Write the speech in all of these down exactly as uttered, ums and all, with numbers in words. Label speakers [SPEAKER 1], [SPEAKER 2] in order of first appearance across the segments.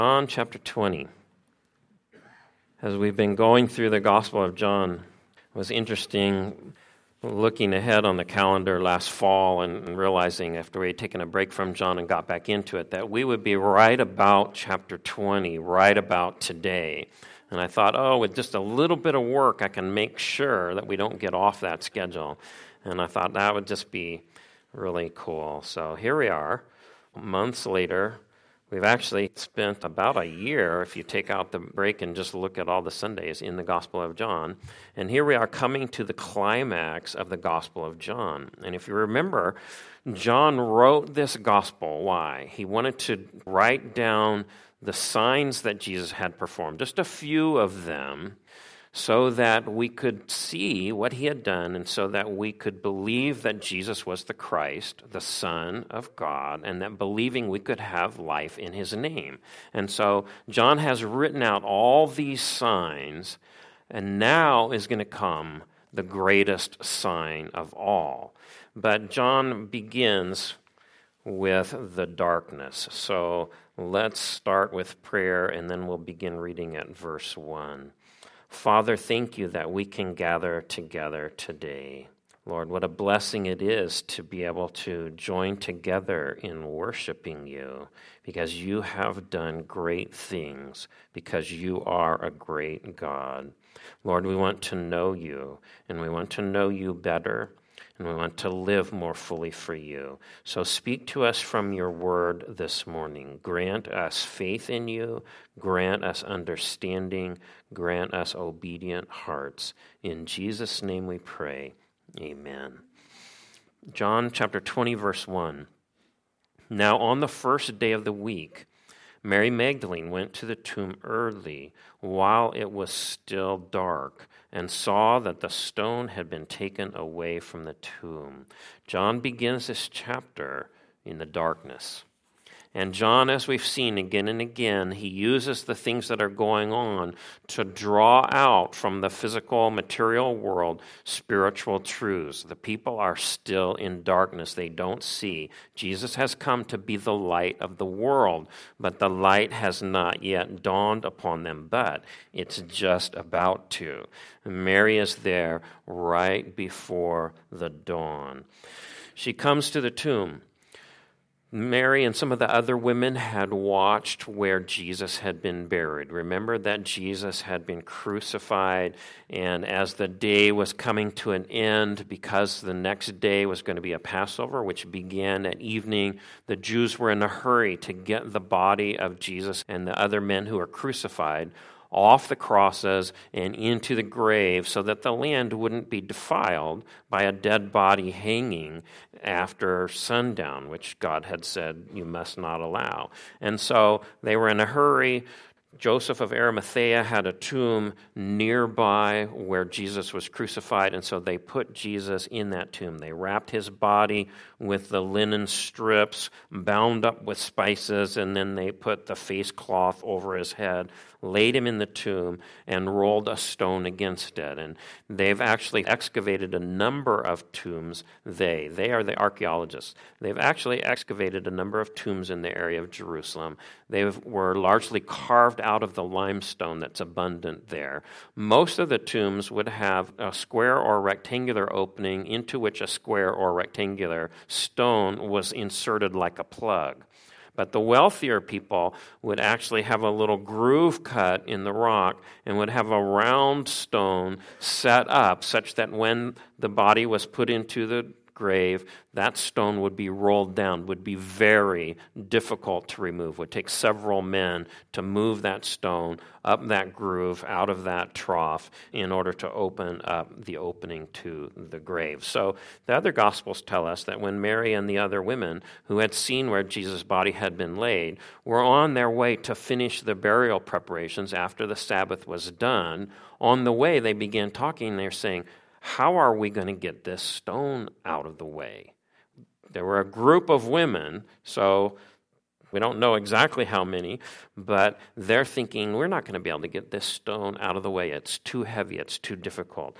[SPEAKER 1] John chapter twenty. As we've been going through the Gospel of John, it was interesting looking ahead on the calendar last fall and realizing after we had taken a break from John and got back into it that we would be right about chapter twenty, right about today. And I thought, oh, with just a little bit of work, I can make sure that we don't get off that schedule. And I thought that would just be really cool. So here we are, months later. We've actually spent about a year, if you take out the break and just look at all the Sundays in the Gospel of John. And here we are coming to the climax of the Gospel of John. And if you remember, John wrote this Gospel. Why? He wanted to write down the signs that Jesus had performed, just a few of them, so that we could see what he had done and so that we could believe that Jesus was the Christ, the Son of God, and that believing we could have life in his name. And so John has written out all these signs, and now is going to come the greatest sign of all. But John begins with the darkness. So let's start with prayer, and then we'll begin reading at verse one. Father, thank you that we can gather together today. Lord, what a blessing it is to be able to join together in worshiping you, because you have done great things, because you are a great God. Lord, we want to know you, and we want to know you better, and we want to live more fully for you. So speak to us from your word this morning. Grant us faith in you. Grant us understanding. Grant us obedient hearts. In Jesus' name we pray. Amen. John chapter twenty, verse one. Now on the first day of the week, Mary Magdalene went to the tomb early while it was still dark and saw that the stone had been taken away from the tomb. John begins this chapter in the darkness. And John, as we've seen again and again, he uses the things that are going on to draw out from the physical, material world spiritual truths. The people are still in darkness. They don't see. Jesus has come to be the light of the world, but the light has not yet dawned upon them, but it's just about to. Mary is there right before the dawn. She comes to the tomb. Mary and some of the other women had watched where Jesus had been buried. Remember that Jesus had been crucified, and as the day was coming to an end, because the next day was going to be a Passover, which began at evening, the Jews were in a hurry to get the body of Jesus and the other men who were crucified off the crosses and into the grave so that the land wouldn't be defiled by a dead body hanging after sundown, which God had said you must not allow. And so they were in a hurry. Joseph of Arimathea had a tomb nearby where Jesus was crucified, and so they put Jesus in that tomb. They wrapped his body with the linen strips, bound up with spices, and then they put the face cloth over his head, laid him in the tomb, and rolled a stone against it. And they've actually excavated a number of tombs. They, they are the archaeologists. They've actually excavated a number of tombs in the area of Jerusalem. They were largely carved out of the limestone that's abundant there. Most of the tombs would have a square or rectangular opening into which a square or rectangular stone was inserted like a plug. But the wealthier people would actually have a little groove cut in the rock and would have a round stone set up such that when the body was put into the grave, that stone would be rolled down, would be very difficult to remove, would take several men to move that stone up that groove, out of that trough, in order to open up the opening to the grave. So the other Gospels tell us that when Mary and the other women who had seen where Jesus' body had been laid were on their way to finish the burial preparations after the Sabbath was done, on the way they began talking. They're saying, how are we going to get this stone out of the way? There were a group of women, so we don't know exactly how many, but they're thinking, we're not going to be able to get this stone out of the way. It's too heavy. It's too difficult.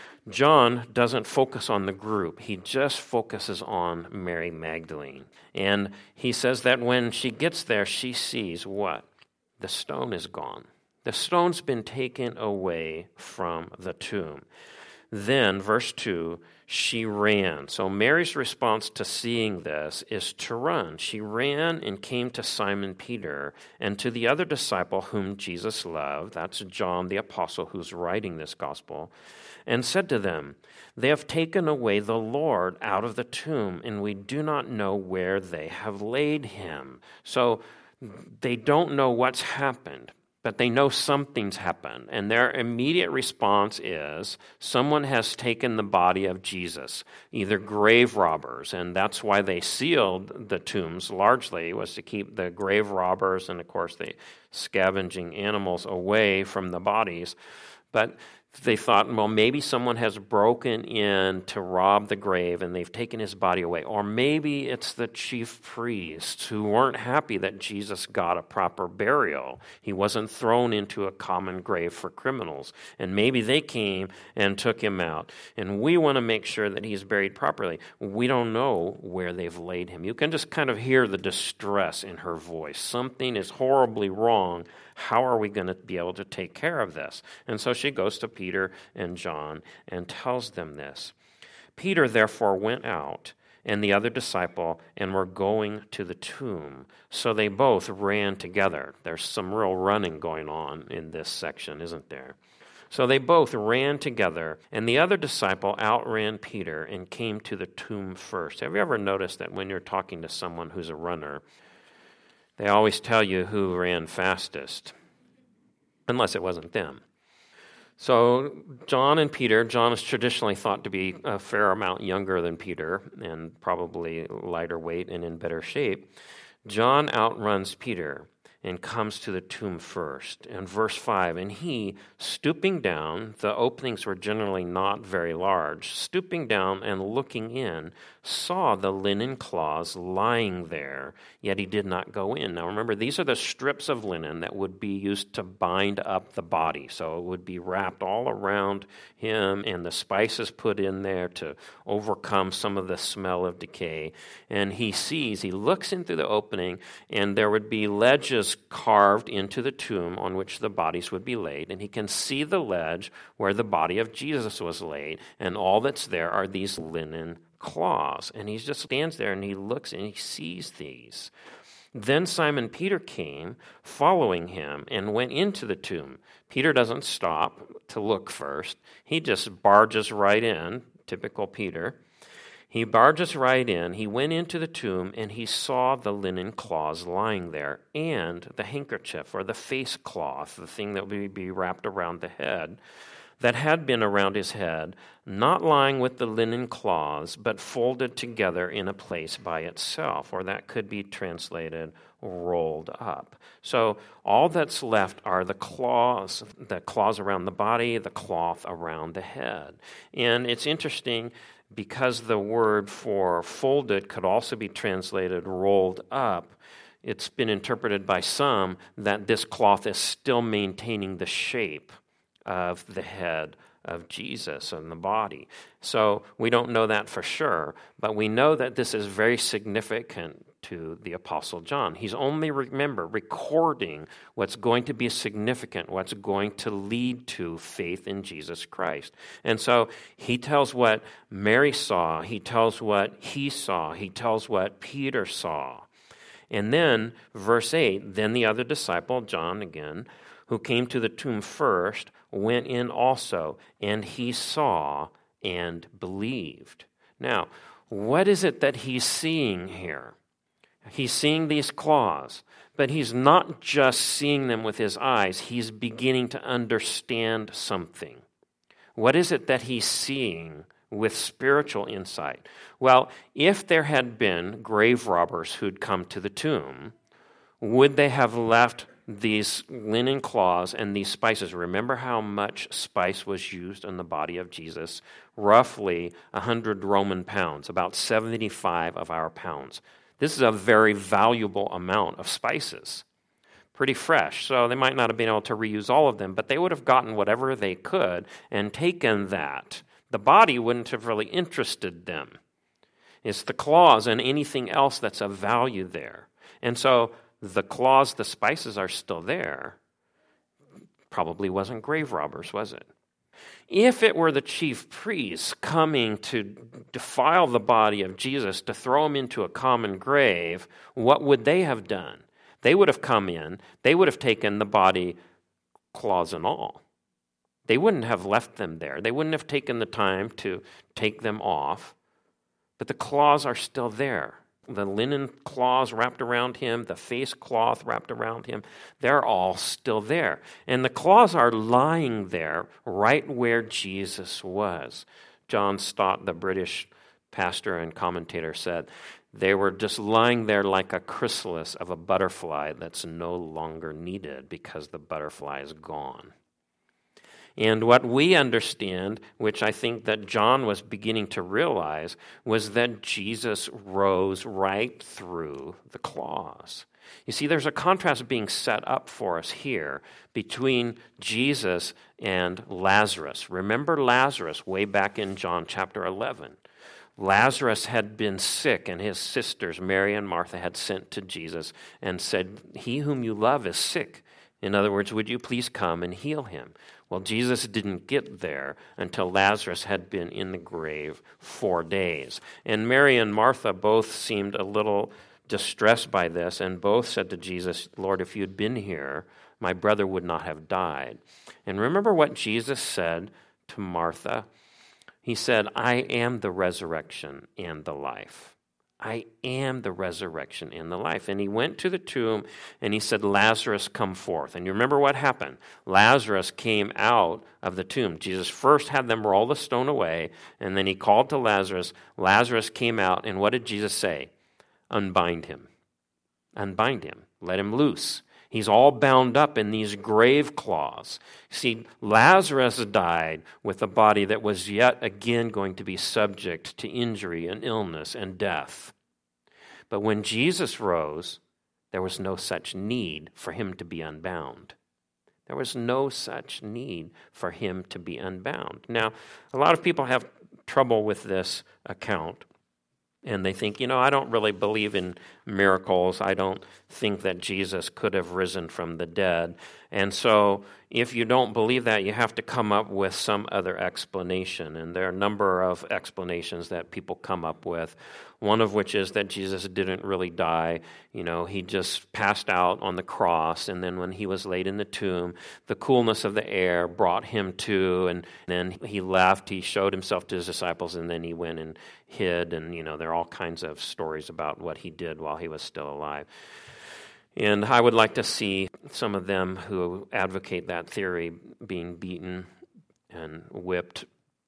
[SPEAKER 1] John doesn't focus on the group. He just focuses on Mary Magdalene. And he says that when she gets there, she sees what? the stone is gone. The stone's been taken away from the tomb. Then, verse two, she ran. So Mary's response to seeing this is to run. She ran and came to Simon Peter and to the other disciple whom Jesus loved, that's John the apostle who's writing this gospel, and said to them, "They have taken away the Lord out of the tomb, and we do not know where they have laid him." So they don't know what's happened, but they know something's happened. And their immediate response is someone has taken the body of Jesus, either grave robbers, and that's why they sealed the tombs largely, was to keep the grave robbers and, of course, the scavenging animals away from the bodies. But they thought, well, maybe someone has broken in to rob the grave and they've taken his body away. Or maybe it's the chief priests who weren't happy that Jesus got a proper burial. He wasn't thrown into a common grave for criminals. And maybe they came and took him out. And we want to make sure that he's buried properly. We don't know where they've laid him. You can just kind of hear the distress in her voice. Something is horribly wrong. How are we going to be able to take care of this? And so she goes to Peter and John and tells them this. Peter therefore went out, and the other disciple, and were going to the tomb. So they both ran together. There's some real running going on in this section, isn't there? So they both ran together, and the other disciple outran Peter and came to the tomb first. Have you ever noticed that when you're talking to someone who's a runner, they always tell you who ran fastest, unless it wasn't them. So John and Peter, John is traditionally thought to be a fair amount younger than Peter and probably lighter weight and in better shape. John outruns Peter and comes to the tomb first. And verse five, and he, stooping down, the openings were generally not very large, stooping down and looking in, saw the linen cloths lying there, yet he did not go in. Now remember, these are the strips of linen that would be used to bind up the body. So it would be wrapped all around him and the spices put in there to overcome some of the smell of decay. And he sees, he looks in through the opening, and there would be ledges carved into the tomb on which the bodies would be laid. And he can see the ledge where the body of Jesus was laid, and all that's there are these linen cloths. And he just stands there and he looks and he sees these. Then Simon Peter came, following him, and went into the tomb. Peter doesn't stop to look first. He just barges right in, typical Peter. He barges right in. He went into the tomb, and he saw the linen cloths lying there, and the handkerchief, or the face cloth, the thing that would be wrapped around the head, that had been around his head, not lying with the linen cloths, but folded together in a place by itself, or that could be translated rolled up. So all that's left are the claws, the claws around the body, the cloth around the head. And it's interesting because the word for folded could also be translated rolled up. It's been interpreted by some that this cloth is still maintaining the shape of the head of Jesus and the body. So we don't know that for sure, but we know that this is very significant to the Apostle John. He's only, remember, recording what's going to be significant, what's going to lead to faith in Jesus Christ. And so he tells what Mary saw, he tells what he saw, he tells what Peter saw. And then, verse eight, then the other disciple, John again, who came to the tomb first, went in also, and he saw and believed. Now, what is it that he's seeing here? He's seeing these claws, but he's not just seeing them with his eyes. He's beginning to understand something. What is it that he's seeing with spiritual insight? Well, if there had been grave robbers who'd come to the tomb, would they have left these linen cloths and these spices? Remember how much spice was used on the body of Jesus? Roughly one hundred Roman pounds, about seventy-five of our pounds. This is a very valuable amount of spices. Pretty fresh, so they might not have been able to reuse all of them, but they would have gotten whatever they could and taken that. The body wouldn't have really interested them. It's the claws and anything else that's of value there. And so the claws, the spices are still there. Probably wasn't grave robbers, was it? If it were the chief priests coming to defile the body of Jesus, to throw him into a common grave, what would they have done? They would have come in, they would have taken the body, claws and all. They wouldn't have left them there. They wouldn't have taken the time to take them off. But the claws are still there. The linen claws wrapped around him, the face cloth wrapped around him, they're all still there. And the claws are lying there right where Jesus was. John Stott, the British pastor and commentator, said, they were just lying there like a chrysalis of a butterfly that's no longer needed because the butterfly is gone. And what we understand, which I think that John was beginning to realize, was that Jesus rose right through the claws. You see, there's a contrast being set up for us here between Jesus and Lazarus. Remember Lazarus way back in John chapter eleven. Lazarus had been sick, and his sisters, Mary and Martha, had sent to Jesus and said, he whom you love is sick. In other words, would you please come and heal him? Well, Jesus didn't get there until Lazarus had been in the grave four days. And Mary and Martha both seemed a little distressed by this, and both said to Jesus, Lord, if you'd been here, my brother would not have died. And remember what Jesus said to Martha? He said, I am the resurrection and the life. I am the resurrection and the life. And he went to the tomb and he said, Lazarus, come forth. And you remember what happened? Lazarus came out of the tomb. Jesus first had them roll the stone away, and then he called to Lazarus. Lazarus came out, and what did Jesus say? Unbind him. Unbind him. Let him loose. He's all bound up in these grave claws. See, Lazarus died with a body that was yet again going to be subject to injury and illness and death. But when Jesus rose, there was no such need for him to be unbound. There was no such need for him to be unbound. Now, a lot of people have trouble with this account. And they think, you know, I don't really believe in miracles. I don't think that Jesus could have risen from the dead. And so if you don't believe that, you have to come up with some other explanation. And there are a number of explanations that people come up with, one of which is that Jesus didn't really die. You know, he just passed out on the cross, and then when he was laid in the tomb, the coolness of the air brought him to, and then he left. He showed himself to his disciples, and then he went and hid. And, you know, there are all kinds of stories about what he did while he was still alive. And I would like to see some of them who advocate that theory being beaten and whipped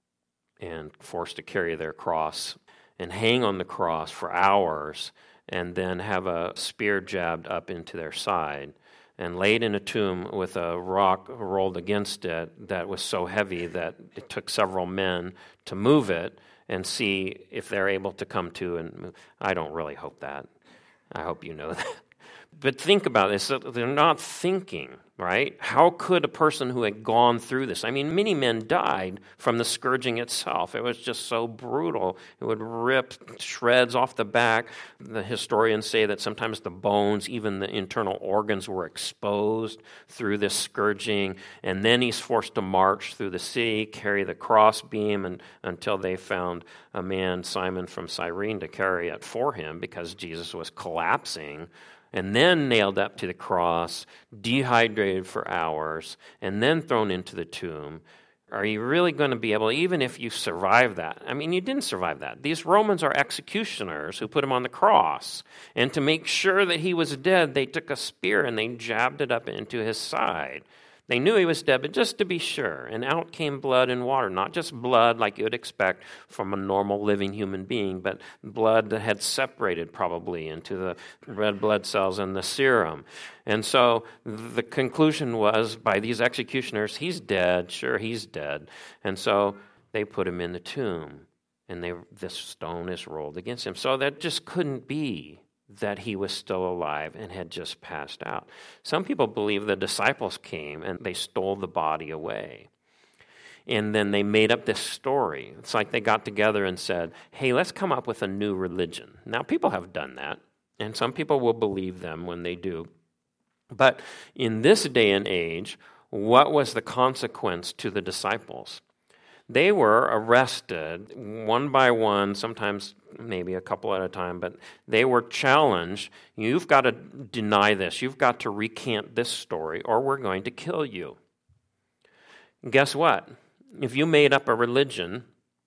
[SPEAKER 1] and forced to carry their cross and hang on the cross for hours and then have a spear jabbed up into their side and laid in a tomb with a rock rolled against it that was so heavy that it took several men to move it and see if they're able to come to and move. I don't really hope that. I hope you know that. But think about this. They're not thinking, right? How could a person who had gone through this? I mean, many men died from the scourging itself. It was just so brutal. It would rip shreds off the back. The historians say that sometimes the bones, even the internal organs, were exposed through this scourging. And then he's forced to march through the city, carry the crossbeam, and until they found a man, Simon from Cyrene, to carry it for him because Jesus was collapsing. And then nailed up to the cross, dehydrated for hours, and then thrown into the tomb. Are you really going to be able, even if you survive that? I mean, you didn't survive that. These Romans are executioners who put him on the cross. And to make sure that he was dead, they took a spear and they jabbed it up into his side. They knew he was dead, but just to be sure. And out came blood and water, not just blood like you would expect from a normal living human being, but blood that had separated probably into the red blood cells and the serum. And so the conclusion was, by these executioners, he's dead. Sure, he's dead. And so they put him in the tomb, and they this stone is rolled against him. So that just couldn't be that he was still alive and had just passed out. Some people believe the disciples came and they stole the body away. And then they made up this story. It's like they got together and said, hey, let's come up with a new religion. Now, people have done that. And some people will believe them when they do. But in this day and age, what was the consequence to the disciples? They were arrested one by one, sometimes maybe a couple at a time, but they were challenged. You've got to deny this. You've got to recant this story, or we're going to kill you. Guess what? If you made up a religion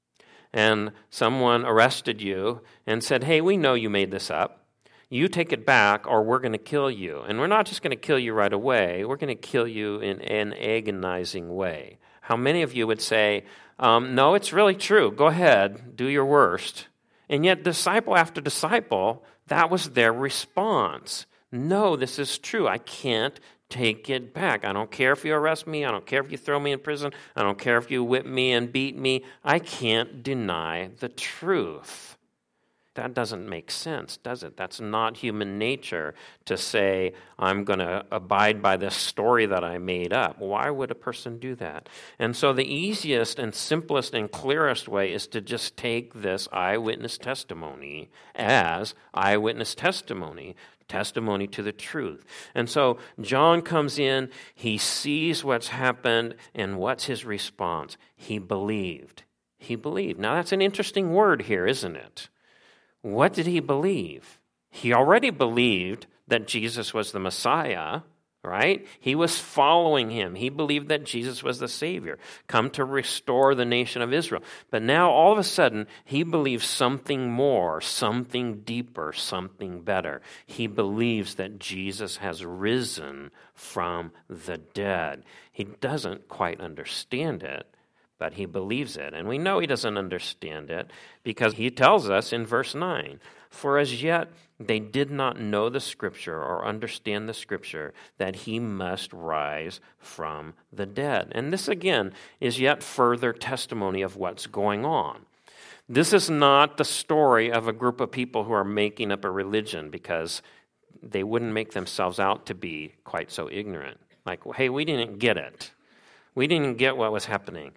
[SPEAKER 1] and someone arrested you and said, hey, we know you made this up, you take it back or we're going to kill you. And we're not just going to kill you right away, we're going to kill you in an agonizing way. How many of you would say, um, no, it's really true, go ahead, do your worst. And yet disciple after disciple, that was their response. No, this is true, I can't take it back. I don't care if you arrest me. I don't care if you throw me in prison. I don't care if you whip me and beat me. I can't deny the truth. That doesn't make sense, does it? That's not human nature to say, I'm going to abide by this story that I made up. Why would a person do that? And so the easiest and simplest and clearest way is to just take this eyewitness testimony as eyewitness testimony. Testimony to the truth. And so John comes in, he sees what's happened, and what's his response? He believed. He believed. Now that's an interesting word here, isn't it? What did he believe? He already believed that Jesus was the Messiah, right? He was following him. He believed that Jesus was the Savior, come to restore the nation of Israel. But now all of a sudden, he believes something more, something deeper, something better. He believes that Jesus has risen from the dead. He doesn't quite understand it, but he believes it. And we know he doesn't understand it because he tells us in verse nine, for as yet they did not know the Scripture or understand the Scripture that he must rise from the dead. And this again is yet further testimony of what's going on. This is not the story of a group of people who are making up a religion because they wouldn't make themselves out to be quite so ignorant. Like, hey, we didn't get it. We didn't get what was happening.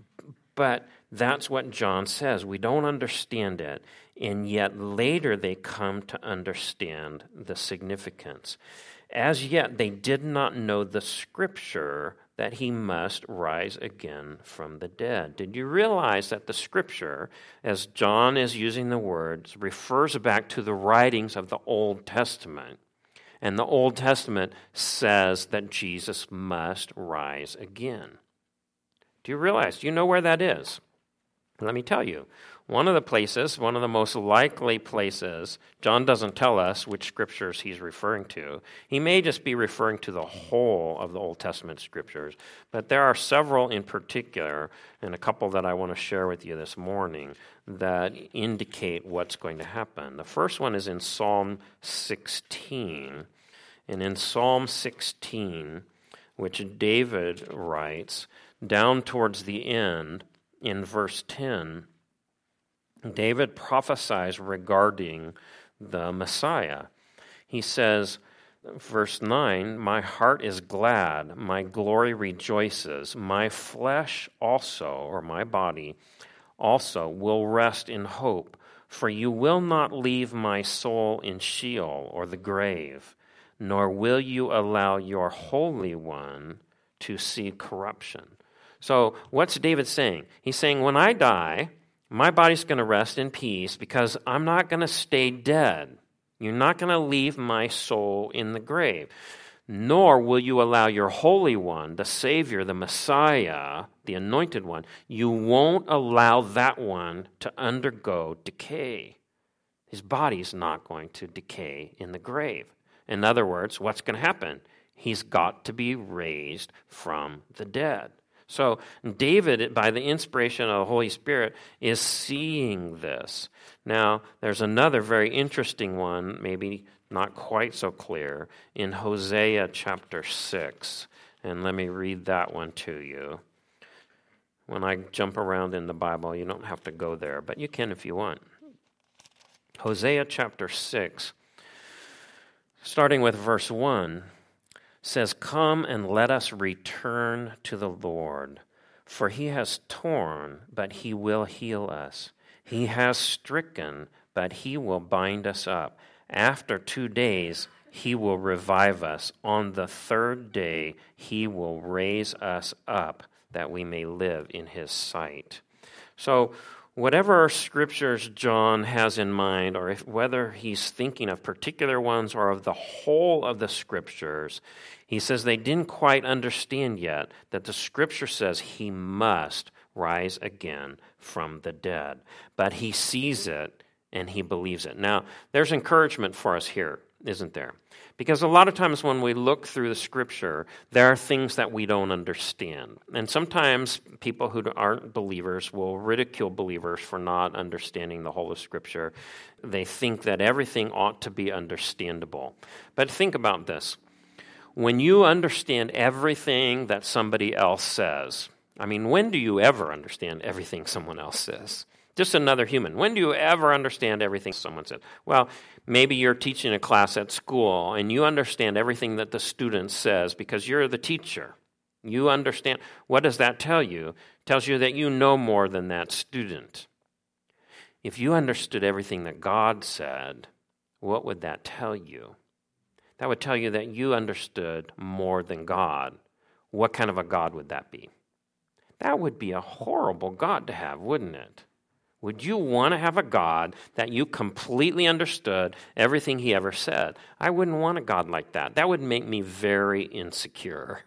[SPEAKER 1] But that's what John says. We don't understand it, and yet later they come to understand the significance. As yet they did not know the Scripture that he must rise again from the dead. Did you realize that the Scripture, as John is using the words, refers back to the writings of the Old Testament? And the Old Testament says that Jesus must rise again. Do you realize? Do you know where that is? Let me tell you. One of the places, one of the most likely places, John doesn't tell us which scriptures he's referring to. He may just be referring to the whole of the Old Testament scriptures, but there are several in particular, and a couple that I want to share with you this morning, that indicate what's going to happen. The first one is in Psalm sixteen. And in Psalm sixteen, which David writes, down towards the end, in verse ten, David prophesies regarding the Messiah. He says, verse nine, my heart is glad, my glory rejoices, my flesh also, or my body also, will rest in hope, for you will not leave my soul in Sheol or the grave, nor will you allow your Holy One to see corruption. So what's David saying? He's saying, when I die, my body's going to rest in peace because I'm not going to stay dead. You're not going to leave my soul in the grave. Nor will you allow your Holy One, the Savior, the Messiah, the Anointed One, you won't allow that one to undergo decay. His body's not going to decay in the grave. In other words, what's going to happen? He's got to be raised from the dead. So David, by the inspiration of the Holy Spirit, is seeing this. Now, there's another very interesting one, maybe not quite so clear, in Hosea chapter six. And let me read that one to you. When I jump around in the Bible, you don't have to go there, but you can if you want. Hosea chapter six, starting with verse one, says, come and let us return to the Lord, for he has torn, but he will heal us. He has stricken, but he will bind us up. after two days, he will revive us. On the third day, he will raise us up that we may live in his sight. So whatever scriptures John has in mind, or if, whether he's thinking of particular ones or of the whole of the scriptures, he says they didn't quite understand yet that the scripture says he must rise again from the dead. But he sees it and he believes it. Now, there's encouragement for us here, isn't there? Because a lot of times when we look through the scripture, there are things that we don't understand. And sometimes people who aren't believers will ridicule believers for not understanding the whole of scripture. They think that everything ought to be understandable. But think about this. When you understand everything that somebody else says, I mean, when do you ever understand everything someone else says? Just another human. When do you ever understand everything someone said? Well, maybe you're teaching a class at school and you understand everything that the student says because you're the teacher. You understand. What does that tell you? It tells you that you know more than that student. If you understood everything that God said, what would that tell you? That would tell you that you understood more than God. What kind of a God would that be? That would be a horrible God to have, wouldn't it? Would you want to have a God that you completely understood everything he ever said? I wouldn't want a God like that. That would make me very insecure.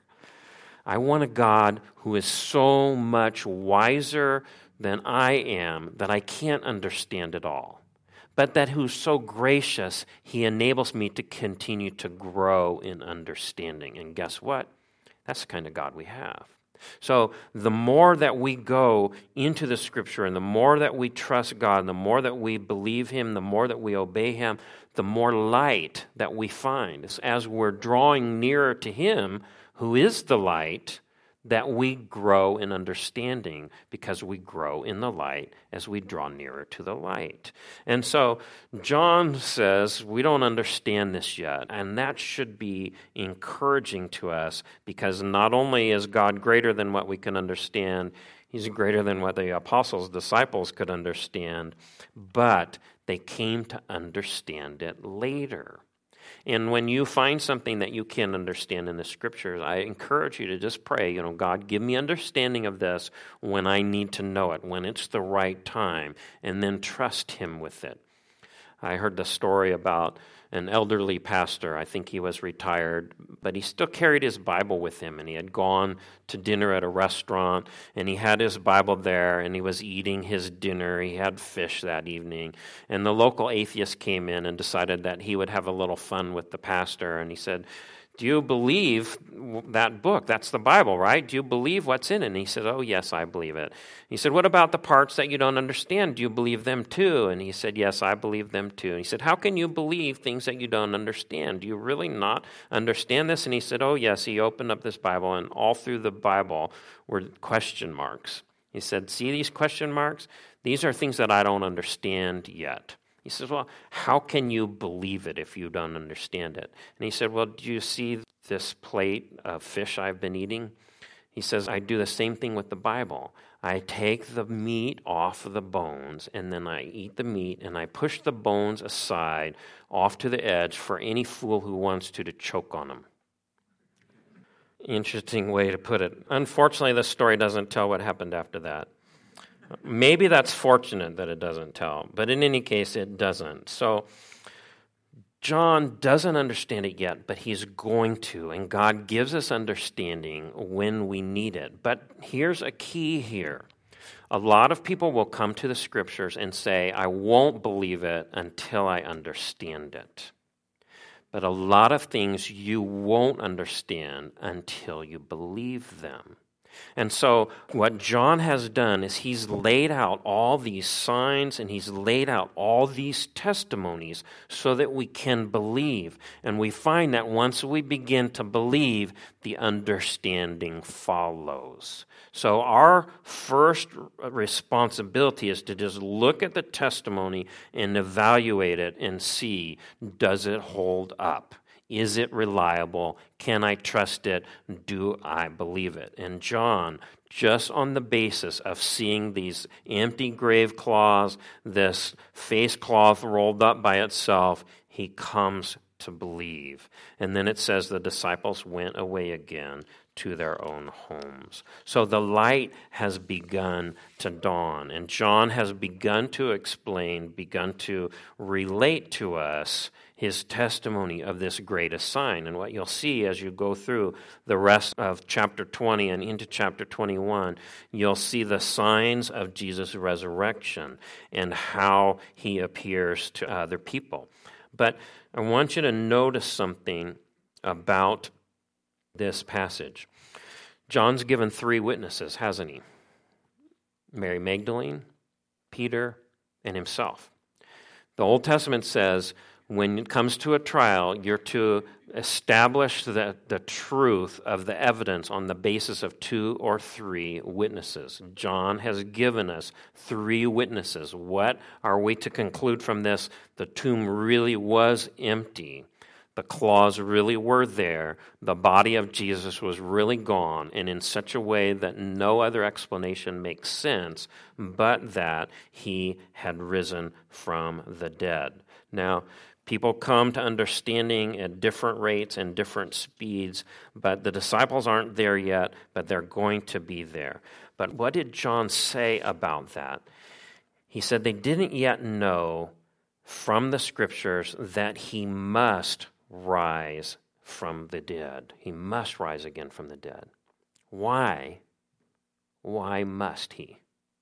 [SPEAKER 1] I want a God who is so much wiser than I am that I can't understand it all. But that who's so gracious, he enables me to continue to grow in understanding. And guess what? That's the kind of God we have. So the more that we go into the scripture and the more that we trust God, the more that we believe him, the more that we obey him, the more light that we find. It's as we're drawing nearer to him, who is the light, that we grow in understanding because we grow in the light as we draw nearer to the light. And so John says we don't understand this yet, and that should be encouraging to us because not only is God greater than what we can understand, he's greater than what the apostles, disciples could understand, but they came to understand it later. And when you find something that you can't understand in the scriptures, I encourage you to just pray, you know, God, give me understanding of this when I need to know it, when it's the right time, and then trust him with it. I heard the story about an elderly pastor. I think he was retired, but he still carried his Bible with him, and he had gone to dinner at a restaurant, and he had his Bible there, and he was eating his dinner. He had fish that evening, and the local atheist came in and decided that he would have a little fun with the pastor, and he said, do you believe that book? That's the Bible, right? Do you believe what's in it? And he said, oh, yes, I believe it. He said, what about the parts that you don't understand? Do you believe them too? And he said, yes, I believe them too. And he said, how can you believe things that you don't understand? Do you really not understand this? And he said, oh, yes. He opened up this Bible, and all through the Bible were question marks. He said, see these question marks? These are things that I don't understand yet. He says, well, how can you believe it if you don't understand it? And he said, well, do you see this plate of fish I've been eating? He says, I do the same thing with the Bible. I take the meat off of the bones, and then I eat the meat, and I push the bones aside off to the edge for any fool who wants to to choke on them. Interesting way to put it. Unfortunately, this story doesn't tell what happened after that. Maybe that's fortunate that it doesn't tell, but in any case, it doesn't. So John doesn't understand it yet, but he's going to, and God gives us understanding when we need it. But here's a key here. A lot of people will come to the scriptures and say, I won't believe it until I understand it. But a lot of things you won't understand until you believe them. And so what John has done is he's laid out all these signs and he's laid out all these testimonies so that we can believe. And we find that once we begin to believe, the understanding follows. So our first responsibility is to just look at the testimony and evaluate it and see, does it hold up? Is it reliable? Can I trust it? Do I believe it? And John, just on the basis of seeing these empty grave cloths, this face cloth rolled up by itself, he comes to believe. And then it says the disciples went away again to their own homes. So the light has begun to dawn, and John has begun to explain, begun to relate to us his testimony of this greatest sign. And what you'll see as you go through the rest of chapter twenty and into chapter twenty-one, you'll see the signs of Jesus' resurrection and how he appears to other people. But I want you to notice something about this passage. John's given three witnesses, hasn't he? Mary Magdalene, Peter, and himself. The Old Testament says when it comes to a trial, you're to establish the, the truth of the evidence on the basis of two or three witnesses. John has given us three witnesses. What are we to conclude from this? The tomb really was empty. The claws really were there. The body of Jesus was really gone, and in such a way that no other explanation makes sense but that he had risen from the dead. Now, people come to understanding at different rates and different speeds, but the disciples aren't there yet, but they're going to be there. But what did John say about that? He said they didn't yet know from the Scriptures that he must rise from the dead. He must rise again from the dead. Why? Why must he?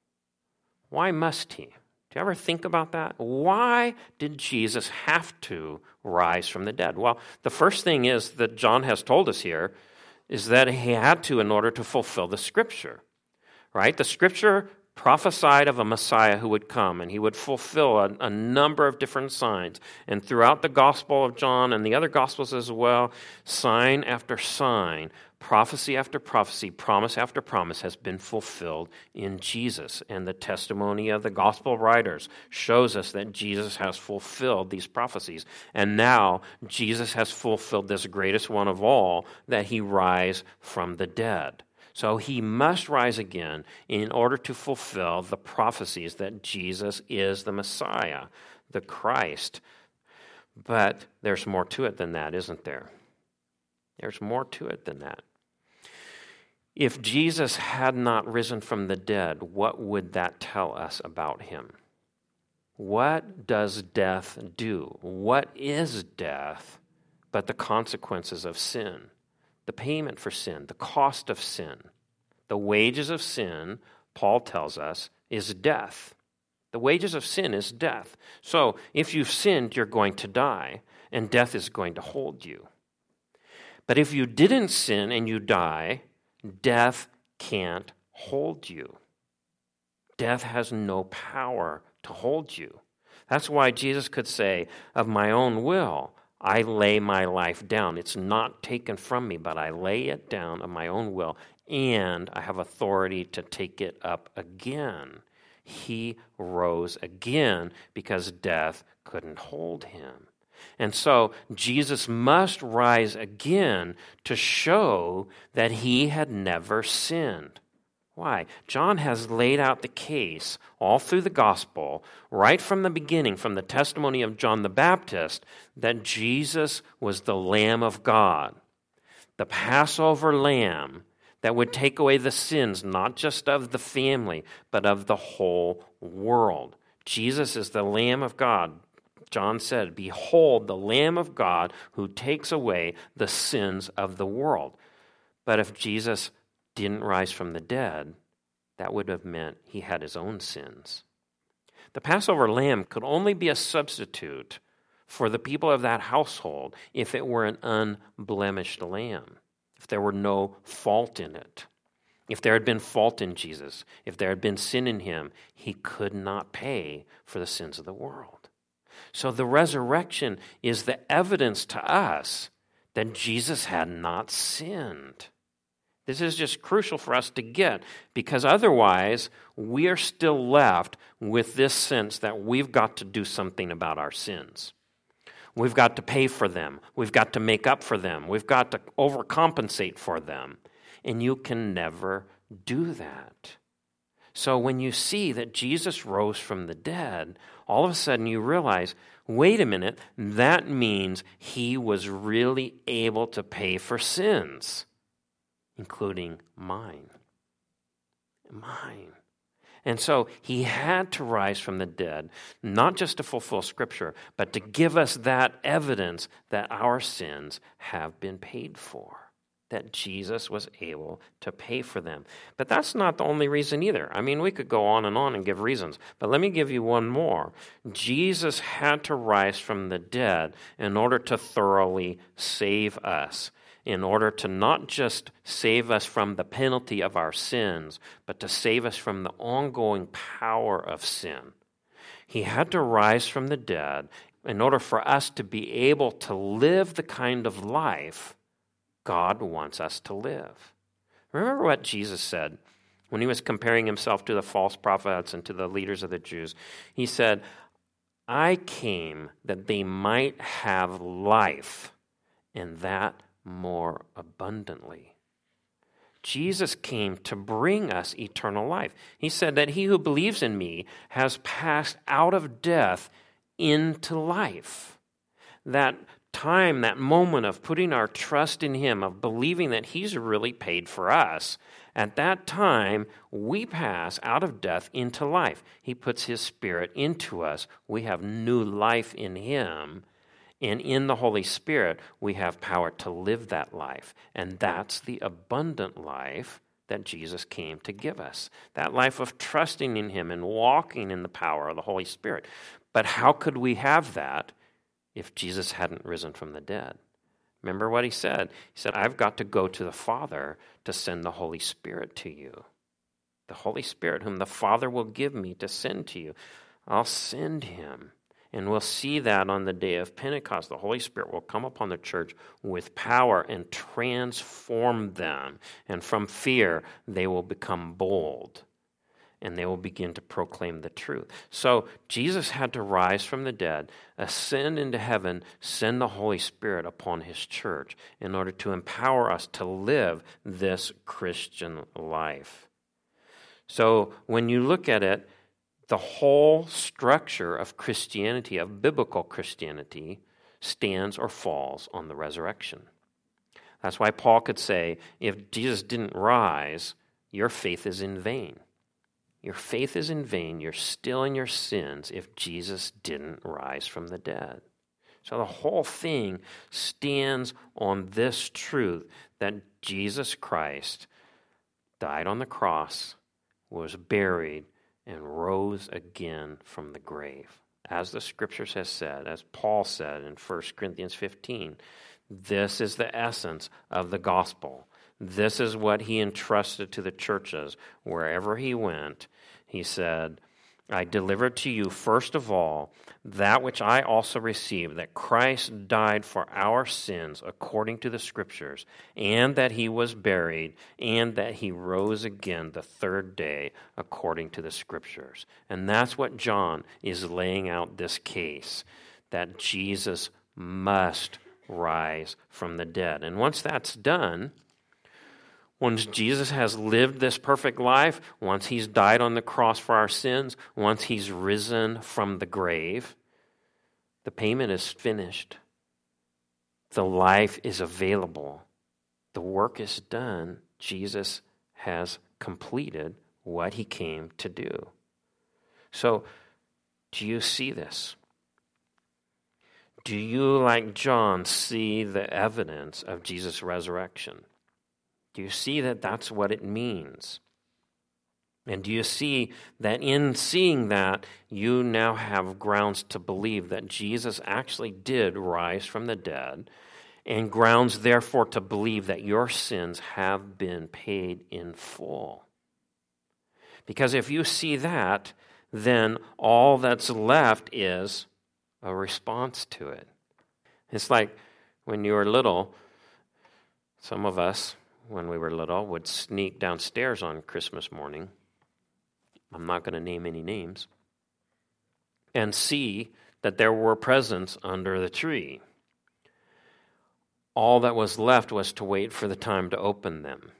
[SPEAKER 1] Why must he? Do you ever think about that? Why did Jesus have to rise from the dead? Well, the first thing is that John has told us here is that he had to in order to fulfill the Scripture, right? The Scripture prophesied of a Messiah who would come, and he would fulfill a, a number of different signs. And throughout the Gospel of John and the other Gospels as well, sign after sign, prophecy after prophecy, promise after promise has been fulfilled in Jesus. And the testimony of the Gospel writers shows us that Jesus has fulfilled these prophecies. And now Jesus has fulfilled this greatest one of all, that he rise from the dead. So he must rise again in order to fulfill the prophecies that Jesus is the Messiah, the Christ. But there's more to it than that, isn't there? There's more to it than that. If Jesus had not risen from the dead, what would that tell us about him? What does death do? What is death but the consequences of sin? The payment for sin, the cost of sin. The wages of sin, Paul tells us, is death. The wages of sin is death. So if you've sinned, you're going to die, and death is going to hold you. But if you didn't sin and you die, death can't hold you. Death has no power to hold you. That's why Jesus could say, of my own will, I lay my life down. It's not taken from me, but I lay it down of my own will, and I have authority to take it up again. He rose again because death couldn't hold him. And so Jesus must rise again to show that he had never sinned. Why? John has laid out the case all through the gospel, right from the beginning, from the testimony of John the Baptist, that Jesus was the Lamb of God, the Passover lamb that would take away the sins, not just of the family, but of the whole world. Jesus is the Lamb of God. John said, behold, the Lamb of God who takes away the sins of the world. But if Jesus didn't rise from the dead, that would have meant he had his own sins. The Passover lamb could only be a substitute for the people of that household if it were an unblemished lamb, if there were no fault in it. If there had been fault in Jesus, if there had been sin in him, he could not pay for the sins of the world. So the resurrection is the evidence to us that Jesus had not sinned. This is just crucial for us to get, because otherwise we are still left with this sense that we've got to do something about our sins. We've got to pay for them. We've got to make up for them. We've got to overcompensate for them. And you can never do that. So when you see that Jesus rose from the dead, all of a sudden you realize, wait a minute, that means he was really able to pay for sins, including mine. Mine. And so he had to rise from the dead, not just to fulfill Scripture, but to give us that evidence that our sins have been paid for, that Jesus was able to pay for them. But that's not the only reason either. I mean, we could go on and on and give reasons, but let me give you one more. Jesus had to rise from the dead in order to thoroughly save us, in order to not just save us from the penalty of our sins, but to save us from the ongoing power of sin. He had to rise from the dead in order for us to be able to live the kind of life God wants us to live. Remember what Jesus said when he was comparing himself to the false prophets and to the leaders of the Jews. He said, I came that they might have life, and that more abundantly. Jesus came to bring us eternal life. He said that he who believes in me has passed out of death into life. That time, that moment of putting our trust in him, of believing that he's really paid for us, at that time, we pass out of death into life. He puts his Spirit into us. We have new life in him. And in the Holy Spirit, we have power to live that life. And that's the abundant life that Jesus came to give us. That life of trusting in him and walking in the power of the Holy Spirit. But how could we have that if Jesus hadn't risen from the dead? Remember what he said? He said, I've got to go to the Father to send the Holy Spirit to you. The Holy Spirit, whom the Father will give me to send to you. I'll send him. And we'll see that on the day of Pentecost. The Holy Spirit will come upon the church with power and transform them. And from fear, they will become bold. And they will begin to proclaim the truth. So Jesus had to rise from the dead, ascend into heaven, send the Holy Spirit upon his church in order to empower us to live this Christian life. So when you look at it, the whole structure of Christianity, of biblical Christianity, stands or falls on the resurrection. That's why Paul could say, if Jesus didn't rise, your faith is in vain. Your faith is in vain. You're still in your sins if Jesus didn't rise from the dead. So the whole thing stands on this truth that Jesus Christ died on the cross, was buried, and rose again from the grave. As the Scriptures has said, as Paul said in First Corinthians fifteen, this is the essence of the gospel. This is what he entrusted to the churches wherever he went. He said, I delivered to you first of all that which I also received, that Christ died for our sins according to the Scriptures, and that he was buried, and that he rose again the third day according to the Scriptures. And that's what John is laying out this case, that Jesus must rise from the dead. And once that's done, once Jesus has lived this perfect life, once he's died on the cross for our sins, once he's risen from the grave, the payment is finished. The life is available. The work is done. Jesus has completed what he came to do. So, do you see this? Do you, like John, see the evidence of Jesus' resurrection? Do you see that that's what it means? And do you see that in seeing that, you now have grounds to believe that Jesus actually did rise from the dead, and grounds, therefore, to believe that your sins have been paid in full? Because if you see that, then all that's left is a response to it. It's like when you were little, some of us, when we were little, would sneak downstairs on Christmas morning. I'm not going to name any names. And see that there were presents under the tree. All that was left was to wait for the time to open them.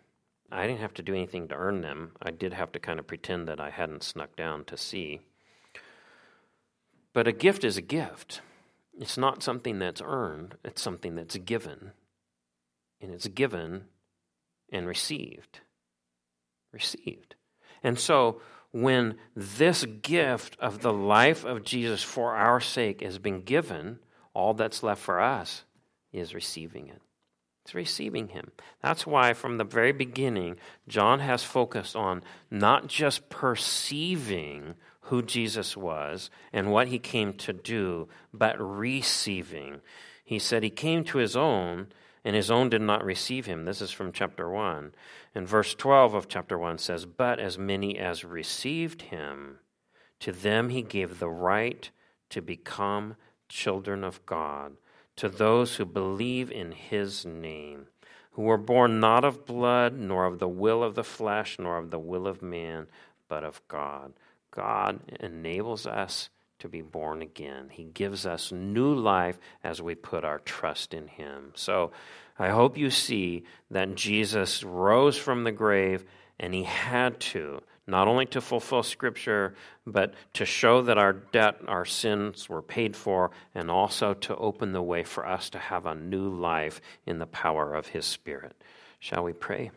[SPEAKER 1] I didn't have to do anything to earn them. I did have to kind of pretend that I hadn't snuck down to see. But a gift is a gift. It's not something that's earned. It's something that's given. And it's given and received. Received. And so when this gift of the life of Jesus for our sake has been given, all that's left for us is receiving it. It's receiving him. That's why from the very beginning, John has focused on not just perceiving who Jesus was and what he came to do, but receiving. He said he came to his own, and his own did not receive him. This is from chapter one. And verse twelve of chapter one says, but as many as received him, to them he gave the right to become children of God, to those who believe in his name, who were born not of blood, nor of the will of the flesh, nor of the will of man, but of God. God enables us to be born again. He gives us new life as we put our trust in him. So I hope you see that Jesus rose from the grave, and he had to, not only to fulfill Scripture, but to show that our debt, our sins were paid for, and also to open the way for us to have a new life in the power of his Spirit. Shall we pray?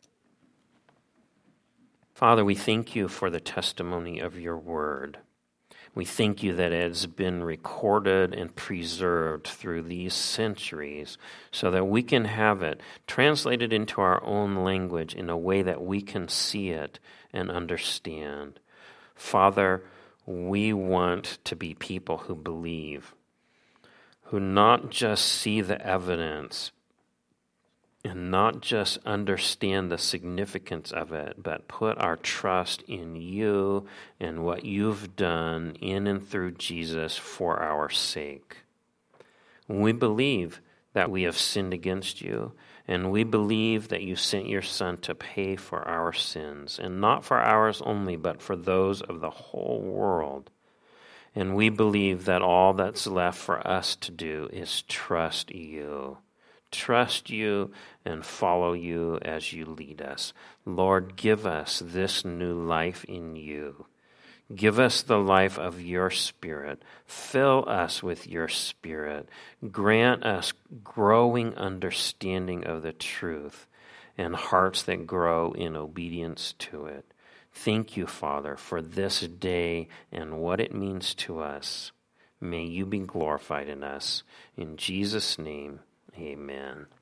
[SPEAKER 1] Father, we thank you for the testimony of your word. We thank you that it has been recorded and preserved through these centuries so that we can have it translated into our own language in a way that we can see it and understand. Father, we want to be people who believe, who not just see the evidence and not just understand the significance of it, but put our trust in you and what you've done in and through Jesus for our sake. We believe that we have sinned against you, and we believe that you sent your Son to pay for our sins, and not for ours only, but for those of the whole world. And we believe that all that's left for us to do is trust you. Trust you and follow you as you lead us. Lord, give us this new life in you. Give us the life of your Spirit. Fill us with your Spirit. Grant us growing understanding of the truth and hearts that grow in obedience to it. Thank you, Father, for this day and what it means to us. May you be glorified in us. In Jesus' name, amen.